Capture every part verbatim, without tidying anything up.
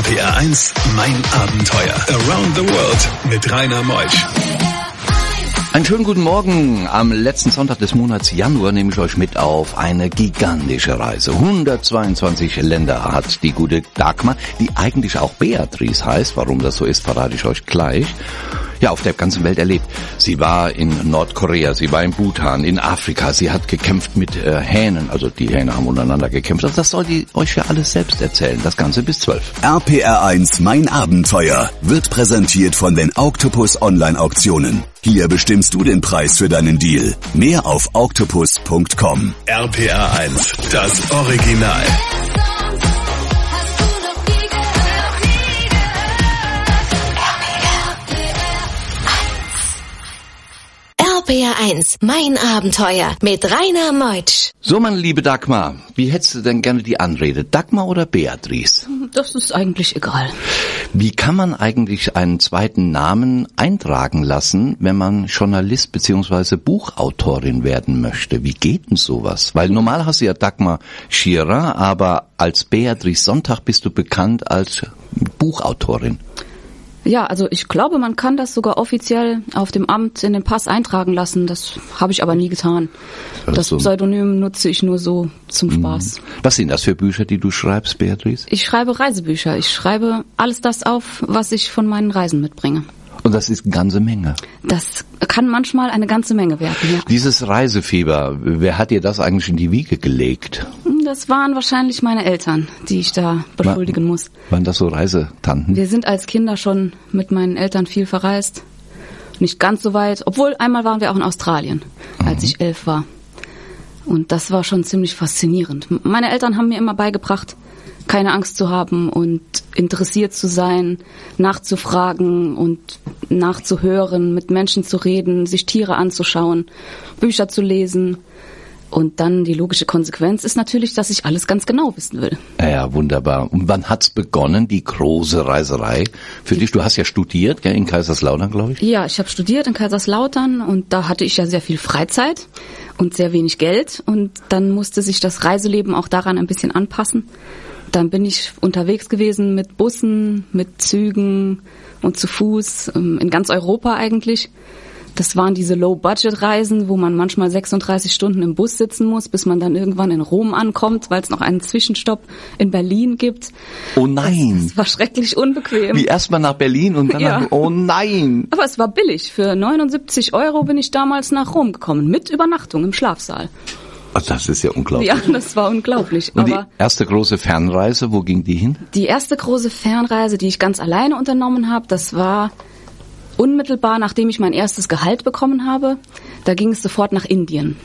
P R eins, mein Abenteuer. Around the World mit Rainer Meusch. Einen schönen guten Morgen. Am letzten Sonntag des Monats Januar nehme ich euch mit auf eine gigantische Reise. hundertzweiundzwanzig Länder hat die gute Dagmar, die eigentlich auch Beatrice heißt. Warum das so ist, verrate ich euch gleich. Ja, auf der ganzen Welt erlebt. Sie war in Nordkorea, sie war in Bhutan, in Afrika. Sie hat gekämpft mit äh, Hähnen, also die Hähne haben untereinander gekämpft. Also das soll die euch ja alles selbst erzählen. Das Ganze bis zwölf. R P R eins, mein Abenteuer, wird präsentiert von den Octopus Online-Auktionen. Hier bestimmst du den Preis für deinen Deal. Mehr auf octopus punkt com. R P R eins, das Original. R P R eins, mein Abenteuer mit Rainer Meutsch. So, meine liebe Dagmar, wie hättest du denn gerne die Anrede? Dagmar oder Beatrice? Das ist eigentlich egal. Wie kann man eigentlich einen zweiten Namen eintragen lassen, wenn man Journalist bzw. Buchautorin werden möchte? Wie geht denn sowas? Weil normal hast du ja Dagmar Scherer, aber als Beatrice Sonntag bist du bekannt als Buchautorin. Ja, also ich glaube, man kann das sogar offiziell auf dem Amt in den Pass eintragen lassen. Das habe ich aber nie getan. Das Also. Pseudonym nutze ich nur so zum Spaß. Was sind das für Bücher, die du schreibst, Beatrice? Ich schreibe Reisebücher. Ich schreibe alles das auf, was ich von meinen Reisen mitbringe. Und das ist eine ganze Menge. Das kann manchmal eine ganze Menge werden. Ja. Dieses Reisefieber, wer hat dir das eigentlich in die Wiege gelegt? Das waren wahrscheinlich meine Eltern, die ich da beschuldigen War, muss. Waren das so Reisetanten? Wir sind als Kinder schon mit meinen Eltern viel verreist. Nicht ganz so weit, obwohl einmal waren wir auch in Australien, als ich elf war. Und das war schon ziemlich faszinierend. Meine Eltern haben mir immer beigebracht, keine Angst zu haben und interessiert zu sein, nachzufragen und nachzuhören, mit Menschen zu reden, sich Tiere anzuschauen, Bücher zu lesen. Und dann die logische Konsequenz ist natürlich, dass ich alles ganz genau wissen will. Ja, wunderbar. Und wann hat's begonnen, die große Reiserei für dich? Du hast ja studiert, gell, in Kaiserslautern, glaube ich. Ja, ich habe studiert in Kaiserslautern und da hatte ich ja sehr viel Freizeit und sehr wenig Geld. Und dann musste sich das Reiseleben auch daran ein bisschen anpassen. Dann bin ich unterwegs gewesen mit Bussen, mit Zügen und zu Fuß, in ganz Europa eigentlich. Das waren diese Low-Budget-Reisen, wo man manchmal sechsunddreißig Stunden im Bus sitzen muss, bis man dann irgendwann in Rom ankommt, weil es noch einen Zwischenstopp in Berlin gibt. Oh nein! Das, das war schrecklich unbequem. Wie erstmal nach Berlin und dann Ja. nach, oh nein! Aber es war billig. Für neunundsiebzig Euro bin ich damals nach Rom gekommen, mit Übernachtung im Schlafsaal. Oh, das ist ja unglaublich. Ja, das war unglaublich. Und die Aber erste große Fernreise, wo ging die hin? die erste große Fernreise, die ich ganz alleine unternommen habe, das war unmittelbar, nachdem ich mein erstes Gehalt bekommen habe. Da ging es sofort nach Indien.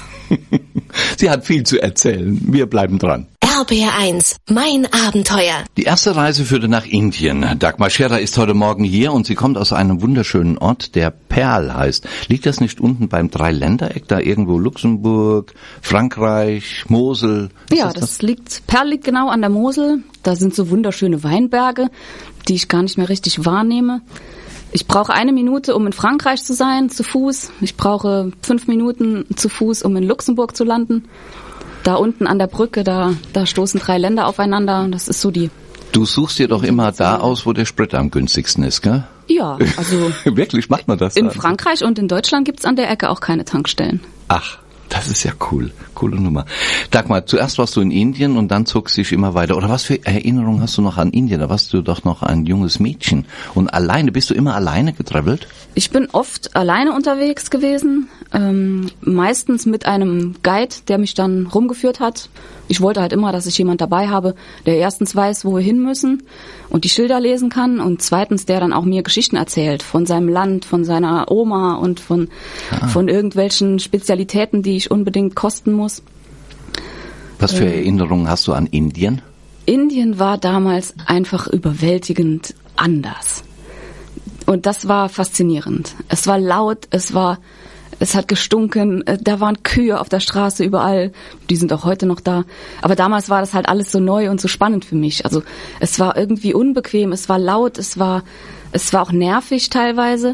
Sie hat viel zu erzählen. Wir bleiben dran. R P R eins, mein Abenteuer. Die erste Reise führte nach Indien. Dagmar Scherer ist heute Morgen hier und sie kommt aus einem wunderschönen Ort, der Perl heißt. Liegt das nicht unten beim Dreiländereck, da irgendwo Luxemburg, Frankreich, Mosel? Ist Ja, das, das liegt, Perl liegt genau an der Mosel. Da sind so wunderschöne Weinberge, die ich gar nicht mehr richtig wahrnehme. Ich brauche eine Minute, um in Frankreich zu sein, zu Fuß. Ich brauche fünf Minuten zu Fuß, um in Luxemburg zu landen. Da unten an der Brücke, da, da stoßen drei Länder aufeinander. Das ist so die... Du suchst dir doch immer da aus, wo der Sprit am günstigsten ist, gell? Ja, also... Wirklich, macht man das In dann? Frankreich und in Deutschland gibt's an der Ecke auch keine Tankstellen. Ach, das ist ja cool. Coole Nummer. Dagmar, zuerst warst du in Indien und dann zog sich immer weiter. Oder was für Erinnerungen hast du noch an Indien? Da warst du doch noch ein junges Mädchen. Und alleine, bist du immer alleine getravelt? Ich bin oft alleine unterwegs gewesen, ähm, meistens mit einem Guide, der mich dann rumgeführt hat. Ich wollte halt immer, dass ich jemand dabei habe, der erstens weiß, wo wir hin müssen und die Schilder lesen kann und zweitens, der dann auch mir Geschichten erzählt von seinem Land, von seiner Oma und von, ah. von irgendwelchen Spezialitäten, die ich unbedingt kosten muss. Was für Erinnerungen hast du an Indien? Indien war damals einfach überwältigend anders. Und das war faszinierend. Es war laut, es war, es hat gestunken, da waren Kühe auf der Straße überall, die sind auch heute noch da. Aber damals war das halt alles so neu und so spannend für mich. Also es war irgendwie unbequem, es war laut, es war, es war auch nervig teilweise.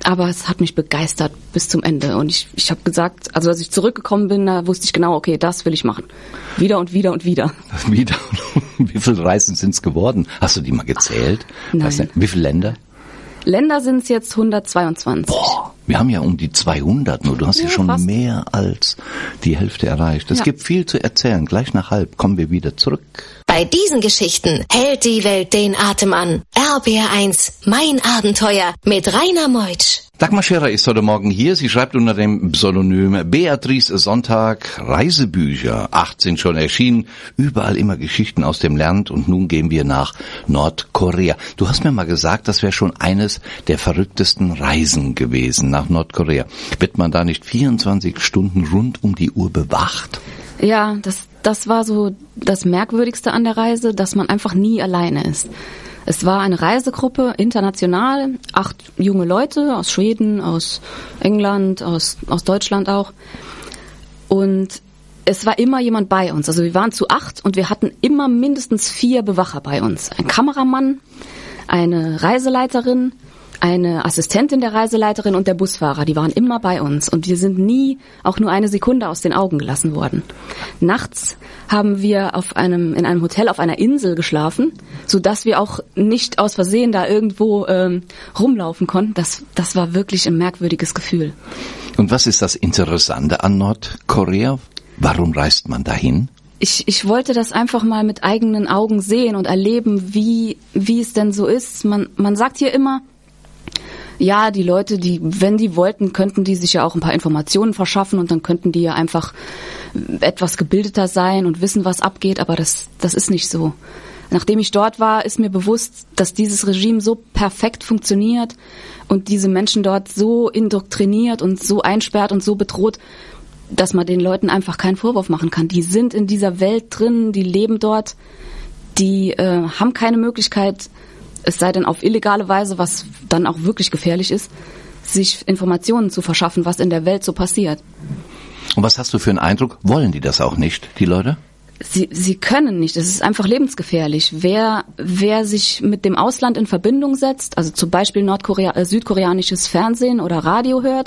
Aber es hat mich begeistert bis zum Ende. Und ich, ich habe gesagt, also als ich zurückgekommen bin, da wusste ich genau, okay, das will ich machen. Wieder und wieder und wieder. Wieder? Wie viele Reisen sind es geworden? Hast du die mal gezählt? Nein. Weißt du, wie viele Länder? Länder sind es jetzt hundertzweiundzwanzig. Boah, wir haben ja um die zweihundert nur. Du hast ja, ja schon fast mehr als die Hälfte erreicht. Es ja. gibt viel zu erzählen. Gleich nach halb kommen wir wieder zurück. Bei diesen Geschichten hält die Welt den Atem an. R B R eins, mein Abenteuer mit Rainer Meutsch. Dagmar Scherer ist heute Morgen hier. Sie schreibt unter dem Pseudonym Beatrice Sonntag Reisebücher. acht sind schon erschienen. Überall immer Geschichten aus dem Land. Und nun gehen wir nach Nordkorea. Du hast mir mal gesagt, das wäre schon eines der verrücktesten Reisen gewesen nach Nordkorea. Wird man da nicht vierundzwanzig Stunden rund um die Uhr bewacht? Ja, das, das war so das Merkwürdigste an der Reise, dass man einfach nie alleine ist. Es war eine Reisegruppe, international, acht junge Leute aus Schweden, aus England, aus, aus Deutschland auch. Und es war immer jemand bei uns. Also wir waren zu acht und wir hatten immer mindestens vier Bewacher bei uns. Ein Kameramann, eine Reiseleiterin, eine Assistentin der Reiseleiterin und der Busfahrer, die waren immer bei uns und wir sind nie auch nur eine Sekunde aus den Augen gelassen worden. Nachts haben wir auf einem in einem Hotel auf einer Insel geschlafen, so dass wir auch nicht aus Versehen da irgendwo ähm, rumlaufen konnten. Das das war wirklich ein merkwürdiges Gefühl. Und was ist das Interessante an Nordkorea? Warum reist man dahin? Ich, ich wollte das einfach mal mit eigenen Augen sehen und erleben, wie wie es denn so ist. Man man sagt hier immer, ja, die Leute, die, wenn die wollten, könnten die sich ja auch ein paar Informationen verschaffen und dann könnten die ja einfach etwas gebildeter sein und wissen, was abgeht, aber das, das ist nicht so. Nachdem ich dort war, ist mir bewusst, dass dieses Regime so perfekt funktioniert und diese Menschen dort so indoktriniert und so einsperrt und so bedroht, dass man den Leuten einfach keinen Vorwurf machen kann. Die sind in dieser Welt drin, die leben dort, die äh, haben keine Möglichkeit, es sei denn auf illegale Weise, was dann auch wirklich gefährlich ist, sich Informationen zu verschaffen, was in der Welt so passiert. Und was hast du für einen Eindruck? Wollen die das auch nicht, die Leute? Sie, sie können nicht. Es ist einfach lebensgefährlich. Wer, wer sich mit dem Ausland in Verbindung setzt, also zum Beispiel Nordkorea, äh, südkoreanisches Fernsehen oder Radio hört,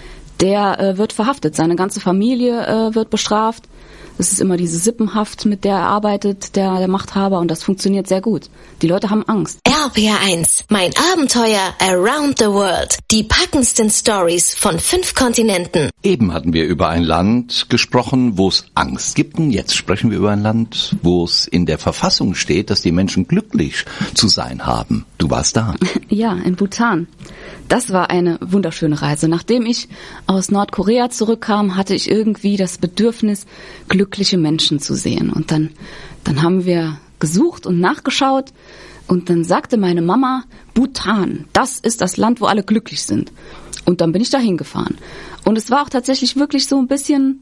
der äh, wird verhaftet. Seine ganze Familie äh, wird bestraft. Es ist immer diese Sippenhaft, mit der er arbeitet, der, der Machthaber, und das funktioniert sehr gut. Die Leute haben Angst. R B R eins, mein Abenteuer around the world. Die packendsten Stories von fünf Kontinenten. Eben hatten wir über ein Land gesprochen, wo es Angst gibt. Und jetzt sprechen wir über ein Land, wo es in der Verfassung steht, dass die Menschen glücklich zu sein haben. Du warst da. Ja, in Bhutan. Das war eine wunderschöne Reise. Nachdem ich aus Nordkorea zurückkam, hatte ich irgendwie das Bedürfnis, glückliche Menschen zu sehen. Und dann, dann haben wir gesucht und nachgeschaut. Und dann sagte meine Mama, Bhutan, das ist das Land, wo alle glücklich sind. Und dann bin ich dahin gefahren. Und es war auch tatsächlich wirklich so ein bisschen,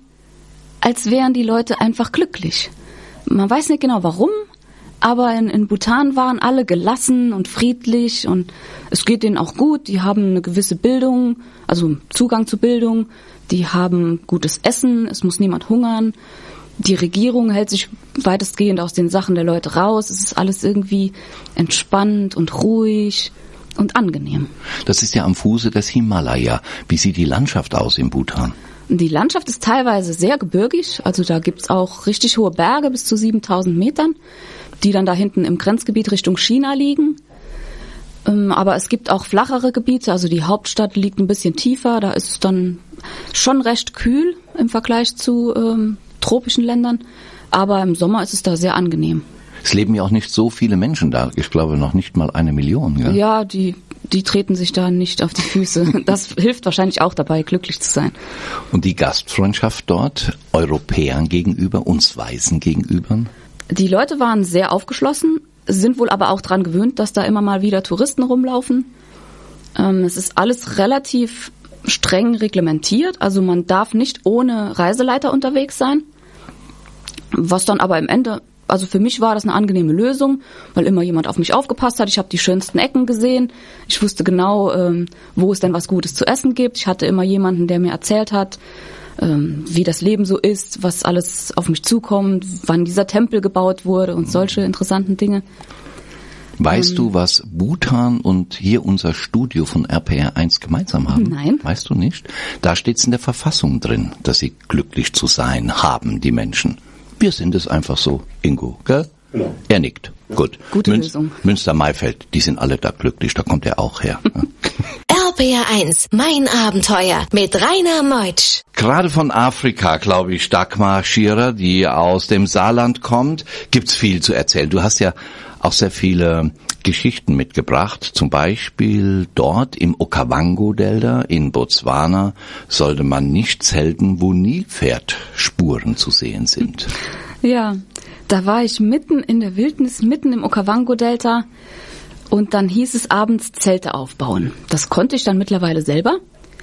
als wären die Leute einfach glücklich. Man weiß nicht genau warum, aber in, in Bhutan waren alle gelassen und friedlich und es geht denen auch gut. Die haben eine gewisse Bildung, also Zugang zu Bildung. Die haben gutes Essen, es muss niemand hungern. Die Regierung hält sich weitestgehend aus den Sachen der Leute raus. Es ist alles irgendwie entspannt und ruhig und angenehm. Das ist ja am Fuße des Himalaya. Wie sieht die Landschaft aus in Bhutan? Die Landschaft ist teilweise sehr gebirgig. Also da gibt's auch richtig hohe Berge bis zu siebentausend Metern, die dann da hinten im Grenzgebiet Richtung China liegen. Aber es gibt auch flachere Gebiete, also die Hauptstadt liegt ein bisschen tiefer, da ist es dann schon recht kühl im Vergleich zu ähm, tropischen Ländern, aber im Sommer ist es da sehr angenehm. Es leben ja auch nicht so viele Menschen da, ich glaube noch nicht mal eine Million. Gell? Ja, die, die treten sich da nicht auf die Füße. Das hilft wahrscheinlich auch dabei, glücklich zu sein. Und die Gastfreundschaft dort, Europäern gegenüber, uns Weißen gegenüber? Die Leute waren sehr aufgeschlossen, sind wohl aber auch dran gewöhnt, dass da immer mal wieder Touristen rumlaufen. Ähm, es ist alles relativ streng reglementiert, also man darf nicht ohne Reiseleiter unterwegs sein. Was dann aber im Ende, also für mich war das eine angenehme Lösung, weil immer jemand auf mich aufgepasst hat. Ich habe die schönsten Ecken gesehen. Ich wusste genau, ähm, wo es denn was Gutes zu essen gibt. Ich hatte immer jemanden, der mir erzählt hat, ähm, wie das Leben so ist, was alles auf mich zukommt, wann dieser Tempel gebaut wurde und solche interessanten Dinge. Weißt ähm, du, was Bhutan und hier unser Studio von R P R eins gemeinsam haben? Nein. Weißt du nicht? Da steht's in der Verfassung drin, dass sie glücklich zu sein haben, die Menschen. Wir sind es einfach so, Ingo, gell? Genau. Er nickt. Gut. Gute Mün- Lösung. Münster-Maifeld, die sind alle da glücklich, da kommt er auch her. R P R eins, mein Abenteuer mit Rainer Meutsch. Gerade von Afrika, glaube ich, Dagmar Schierer, die aus dem Saarland kommt, gibt's viel zu erzählen. Du hast ja auch sehr viele Geschichten mitgebracht. Zum Beispiel dort im Okavango-Delta in Botswana sollte man nicht zelten, wo Nilpferdspuren zu sehen sind. Ja, da war ich mitten in der Wildnis, mitten im Okavango-Delta. Und dann hieß es abends Zelte aufbauen. Das konnte ich dann mittlerweile selber.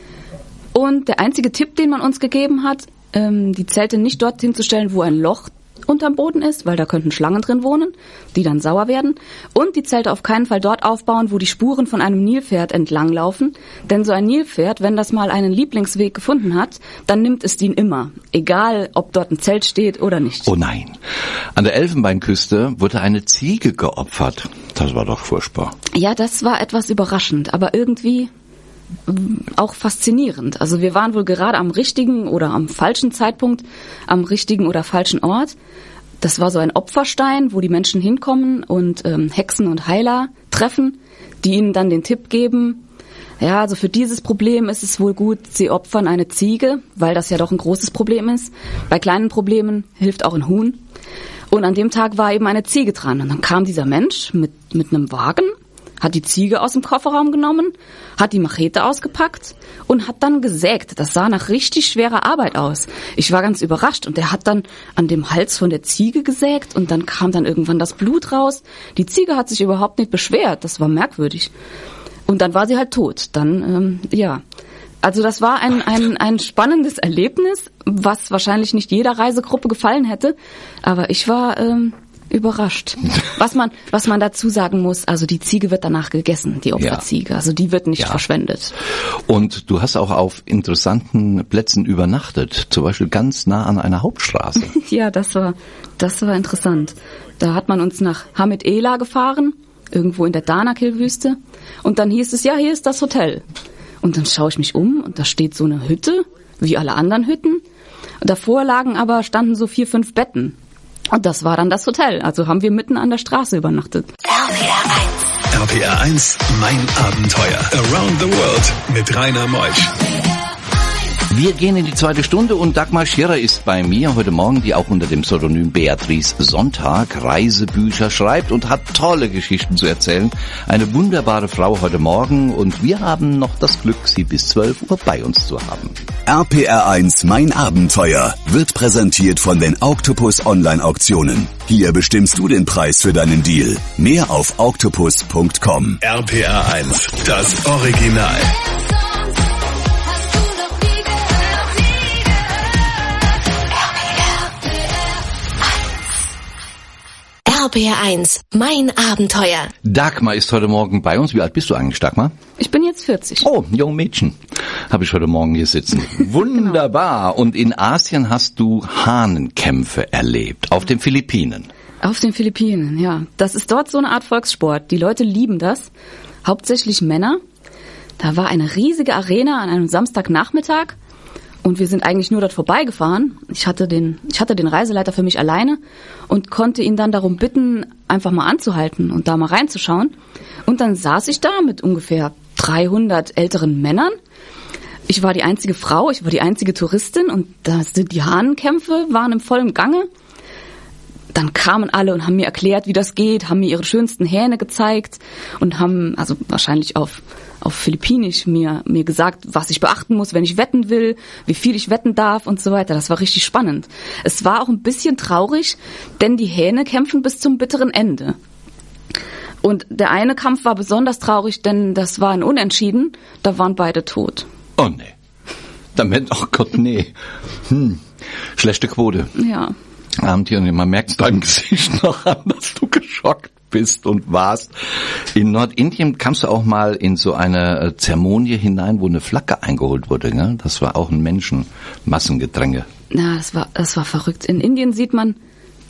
Und der einzige Tipp, den man uns gegeben hat, ähm, die Zelte nicht dorthin zu stellen, wo ein Loch unterm Boden ist, weil da könnten Schlangen drin wohnen, die dann sauer werden. Und die Zelte auf keinen Fall dort aufbauen, wo die Spuren von einem Nilpferd entlanglaufen. Denn so ein Nilpferd, wenn das mal einen Lieblingsweg gefunden hat, dann nimmt es den immer. Egal, ob dort ein Zelt steht oder nicht. Oh nein. An der Elfenbeinküste wurde eine Ziege geopfert. Das war doch furchtbar. Ja, das war etwas überraschend, aber irgendwie auch faszinierend. Also wir waren wohl gerade am richtigen oder am falschen Zeitpunkt, am richtigen oder falschen Ort. Das war so ein Opferstein, wo die Menschen hinkommen und ähm, Hexen und Heiler treffen, die ihnen dann den Tipp geben, ja, also für dieses Problem ist es wohl gut, sie opfern eine Ziege, weil das ja doch ein großes Problem ist. Bei kleinen Problemen hilft auch ein Huhn. Und an dem Tag war eben eine Ziege dran. Und dann kam dieser Mensch mit, mit einem Wagen, hat die Ziege aus dem Kofferraum genommen, hat die Machete ausgepackt und hat dann gesägt. Das sah nach richtig schwerer Arbeit aus. Ich war ganz überrascht und er hat dann an dem Hals von der Ziege gesägt und dann kam dann irgendwann das Blut raus. Die Ziege hat sich überhaupt nicht beschwert, das war merkwürdig. Und dann war sie halt tot. Dann, ähm, ja... Also das war ein, ein, ein spannendes Erlebnis, was wahrscheinlich nicht jeder Reisegruppe gefallen hätte, aber ich war ähm, überrascht. Was man, was man dazu sagen muss, also die Ziege wird danach gegessen, die Opferziege, also die wird nicht ja. verschwendet. Und du hast auch auf interessanten Plätzen übernachtet, zum Beispiel ganz nah an einer Hauptstraße. Ja, das war, das war interessant. Da hat man uns nach Hamid Ela gefahren, irgendwo in der Danakil-Wüste, und dann hieß es, ja, hier ist das Hotel. Und dann schaue ich mich um und da steht so eine Hütte, wie alle anderen Hütten. Und davor lagen aber, standen so vier, fünf Betten. Und das war dann das Hotel. Also haben wir mitten an der Straße übernachtet. R P R eins. R P R eins, mein Abenteuer. Around the World mit Rainer Meutsch. Wir gehen in die zweite Stunde und Dagmar Schierer ist bei mir heute Morgen, die auch unter dem Pseudonym Beatrice Sonntag Reisebücher schreibt und hat tolle Geschichten zu erzählen. Eine wunderbare Frau heute Morgen und wir haben noch das Glück, sie bis zwölf Uhr bei uns zu haben. R P R eins, mein Abenteuer, wird präsentiert von den Octopus Online-Auktionen. Hier bestimmst du den Preis für deinen Deal. Mehr auf octopus punkt com. R P R eins, das Original. R P R eins, mein Abenteuer. Dagmar ist heute Morgen bei uns. Wie alt bist du eigentlich, Dagmar? Ich bin jetzt vierzig. Oh, jung Mädchen. Habe ich heute Morgen hier sitzen. Wunderbar. Genau. Und in Asien hast du Hahnenkämpfe erlebt. Auf den Philippinen. Auf den Philippinen, ja. Das ist dort so eine Art Volkssport. Die Leute lieben das. Hauptsächlich Männer. Da war eine riesige Arena an einem Samstagnachmittag. Und wir sind eigentlich nur dort vorbeigefahren. Ich hatte den, ich hatte den Reiseleiter für mich alleine und konnte ihn dann darum bitten, einfach mal anzuhalten und da mal reinzuschauen. Und dann saß ich da mit ungefähr dreihundert älteren Männern. Ich war die einzige Frau, ich war die einzige Touristin und da sind die Hahnenkämpfe waren im vollen Gange. Dann kamen alle und haben mir erklärt, wie das geht, haben mir ihre schönsten Hähne gezeigt und haben, also wahrscheinlich auf auf Philippinisch mir mir gesagt, was ich beachten muss, wenn ich wetten will, wie viel ich wetten darf und so weiter. Das war richtig spannend. Es war auch ein bisschen traurig, denn die Hähne kämpfen bis zum bitteren Ende. Und der eine Kampf war besonders traurig, denn das war ein Unentschieden. Da waren beide tot. Oh nee. Damit, oh Gott, nee. Hm. Schlechte Quote. Ja. Und man merkt es deinem Gesicht noch an, dass du geschockt bist und warst. In Nordindien kamst du auch mal in so eine Zeremonie hinein, wo eine Flagge eingeholt wurde. Ne? Das war auch ein Menschenmassengedränge. Na, das war, das war verrückt. In Indien sieht man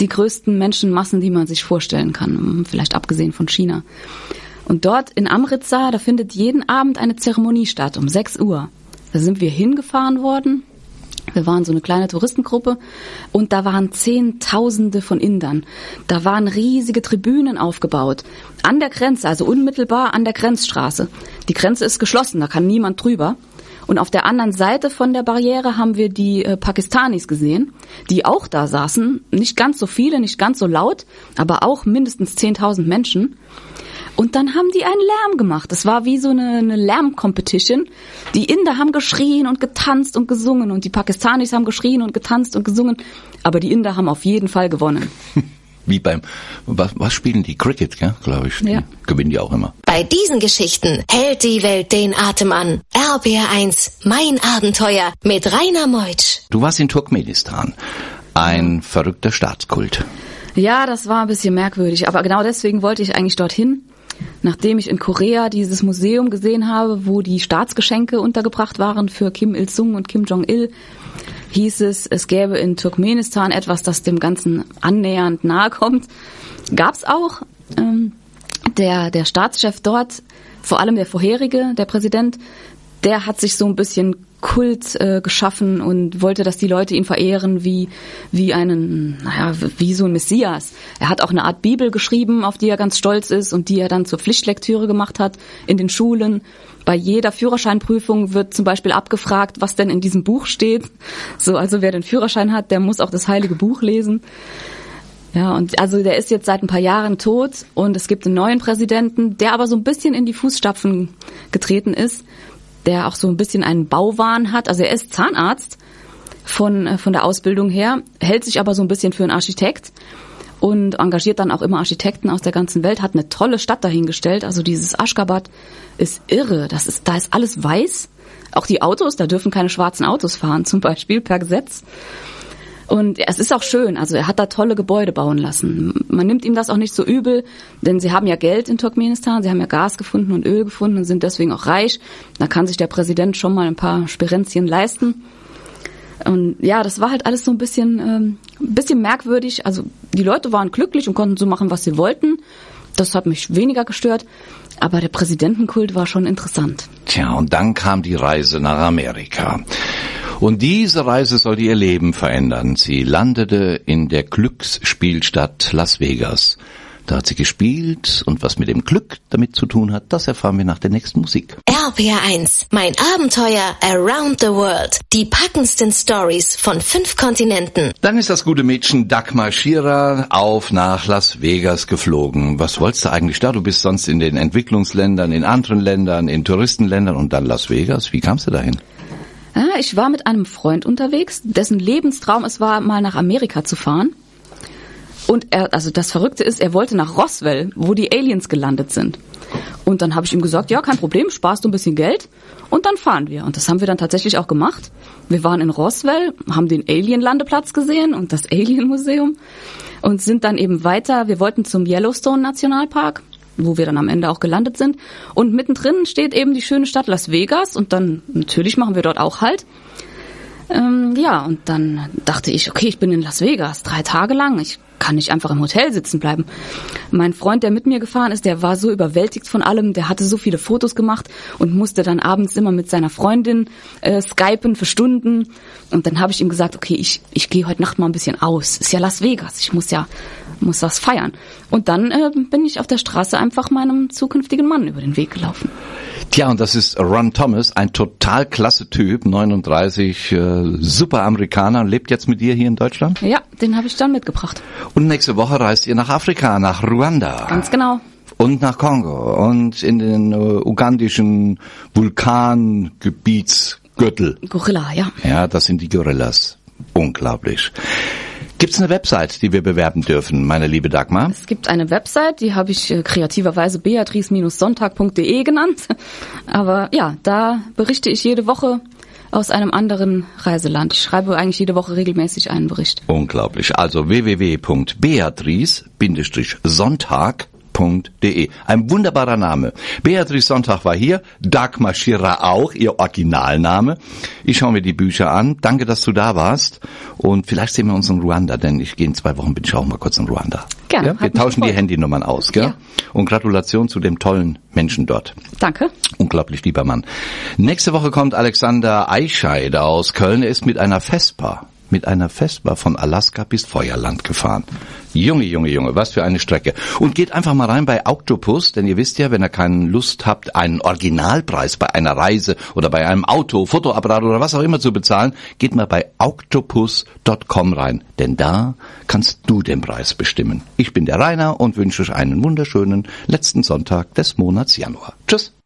die größten Menschenmassen, die man sich vorstellen kann, vielleicht abgesehen von China. Und dort in Amritsar, da findet jeden Abend eine Zeremonie statt, um sechs Uhr. Da sind wir hingefahren worden. Wir waren so eine kleine Touristengruppe und da waren Zehntausende von Indern. Da waren riesige Tribünen aufgebaut. An der Grenze, also unmittelbar an der Grenzstraße. Die Grenze ist geschlossen, da kann niemand drüber. Und auf der anderen Seite von der Barriere haben wir die äh, Pakistanis gesehen, die auch da saßen. Nicht ganz so viele, nicht ganz so laut, aber auch mindestens zehntausend Menschen. Und dann haben die einen Lärm gemacht. Das war wie so eine, eine Lärm-Competition. Die Inder haben geschrien und getanzt und gesungen und die Pakistanis haben geschrien und getanzt und gesungen. Aber die Inder haben auf jeden Fall gewonnen. Wie beim, was, was spielen die? Cricket, gell, glaube ich. Ja. Die gewinnen die auch immer. Bei diesen Geschichten hält die Welt den Atem an. R B R eins, mein Abenteuer mit Rainer Meutsch. Du warst in Turkmenistan. Ein ja. verrückter Staatskult. Ja, das war ein bisschen merkwürdig. Aber genau deswegen wollte ich eigentlich dorthin. Nachdem ich in Korea dieses Museum gesehen habe, wo die Staatsgeschenke untergebracht waren für Kim Il-sung und Kim Jong-il, hieß es, es gäbe in Turkmenistan etwas, das dem Ganzen annähernd nahe kommt. Gab's auch. Ähm, der, der Staatschef dort, vor allem der vorherige, der Präsident, der hat sich so ein bisschen Kult äh, geschaffen und wollte, dass die Leute ihn verehren wie wie einen, naja, wie so ein Messias. Er hat auch eine Art Bibel geschrieben, auf die er ganz stolz ist und die er dann zur Pflichtlektüre gemacht hat in den Schulen. Bei jeder Führerscheinprüfung wird zum Beispiel abgefragt, was denn in diesem Buch steht. So, also wer den Führerschein hat, der muss auch das Heilige Buch lesen. Ja, und also der ist jetzt seit ein paar Jahren tot und es gibt einen neuen Präsidenten, der aber so ein bisschen in die Fußstapfen getreten ist, der auch so ein bisschen einen Bauwahn hat. Also er ist Zahnarzt von von der Ausbildung her, hält sich aber so ein bisschen für einen Architekt und engagiert dann auch immer Architekten aus der ganzen Welt, hat eine tolle Stadt dahingestellt. Also dieses Aşgabat ist irre. Das ist, da ist alles weiß. Auch die Autos, da dürfen keine schwarzen Autos fahren, zum Beispiel per Gesetz. Und es ist auch schön, also er hat da tolle Gebäude bauen lassen. Man nimmt ihm das auch nicht so übel, denn sie haben ja Geld in Turkmenistan, sie haben ja Gas gefunden und Öl gefunden und sind deswegen auch reich. Da kann sich der Präsident schon mal ein paar Sperenzchen leisten. Und ja, das war halt alles so ein bisschen, ähm, ein bisschen merkwürdig. Also die Leute waren glücklich und konnten so machen, was sie wollten. Das hat mich weniger gestört. Aber der Präsidentenkult war schon interessant. Tja, und dann kam die Reise nach Amerika. Und diese Reise sollte ihr Leben verändern. Sie landete in der Glücksspielstadt Las Vegas. Da hat sie gespielt und was mit dem Glück damit zu tun hat, das erfahren wir nach der nächsten Musik. R P R eins, mein Abenteuer around the world. Die packendsten Stories von fünf Kontinenten. Dann ist das gute Mädchen Dagmar Schierer auf nach Las Vegas geflogen. Was wolltest du eigentlich da? Du bist sonst in den Entwicklungsländern, in anderen Ländern, in Touristenländern und dann Las Vegas. Wie kamst du dahin? Ja, ich war mit einem Freund unterwegs, dessen Lebenstraum es war, mal nach Amerika zu fahren. Und er, also das Verrückte ist, er wollte nach Roswell, wo die Aliens gelandet sind. Und dann habe ich ihm gesagt, ja, kein Problem, sparst du ein bisschen Geld und dann fahren wir. Und das haben wir dann tatsächlich auch gemacht. Wir waren in Roswell, haben den Alien-Landeplatz gesehen und das Alien-Museum und sind dann eben weiter. Wir wollten zum Yellowstone-Nationalpark, wo wir dann am Ende auch gelandet sind. Und mittendrin steht eben die schöne Stadt Las Vegas und dann natürlich machen wir dort auch Halt. Ähm, ja, und dann dachte ich, okay, ich bin in Las Vegas, drei Tage lang, ich kann nicht einfach im Hotel sitzen bleiben. Mein Freund, der mit mir gefahren ist, der war so überwältigt von allem, der hatte so viele Fotos gemacht und musste dann abends immer mit seiner Freundin äh, skypen für Stunden. Und dann habe ich ihm gesagt, okay, ich ich gehe heute Nacht mal ein bisschen aus. Ist ja Las Vegas, ich muss ja muss was feiern. Und dann äh, bin ich auf der Straße einfach meinem zukünftigen Mann über den Weg gelaufen. Tja, und das ist Ron Thomas, ein total klasse Typ, neununddreißig, äh, super Amerikaner und lebt jetzt mit dir hier in Deutschland? Ja, den habe ich dann mitgebracht. Und nächste Woche reist ihr nach Afrika, nach Ruanda. Ganz genau. Und nach Kongo und in den äh, ugandischen Vulkangebietsgürtel. Gorilla, ja. Ja, das sind die Gorillas. Unglaublich. Gibt's eine Website, die wir bewerben dürfen, meine liebe Dagmar? Es gibt eine Website, die habe ich äh, kreativerweise beatrice Sonntag punkt de genannt. Aber ja, da berichte ich jede Woche aus einem anderen Reiseland. Ich schreibe eigentlich jede Woche regelmäßig einen Bericht. Unglaublich. Also w w w punkt beatrice Sonntag punkt de. Ein wunderbarer Name. Beatrice Sonntag war hier, Dagmar Schirra auch, ihr Originalname. Ich schaue mir die Bücher an. Danke, dass du da warst. Und vielleicht sehen wir uns in Ruanda, denn ich gehe in zwei Wochen, bin ich auch mal kurz in Ruanda. Gerne. Ja, wir tauschen die Handynummern aus, gell? Ja. Und Gratulation zu dem tollen Menschen dort. Danke. Unglaublich lieber Mann. Nächste Woche kommt Alexander Eichscheid aus Köln. Er ist mit einer Vespa, mit einer Vespa von Alaska bis Feuerland gefahren. Junge, Junge, Junge, was für eine Strecke. Und geht einfach mal rein bei Octopus, denn ihr wisst ja, wenn ihr keine Lust habt, einen Originalpreis bei einer Reise oder bei einem Auto, Fotoapparat oder was auch immer zu bezahlen, geht mal bei octopus punkt com rein, denn da kannst du den Preis bestimmen. Ich bin der Rainer und wünsche euch einen wunderschönen letzten Sonntag des Monats Januar. Tschüss.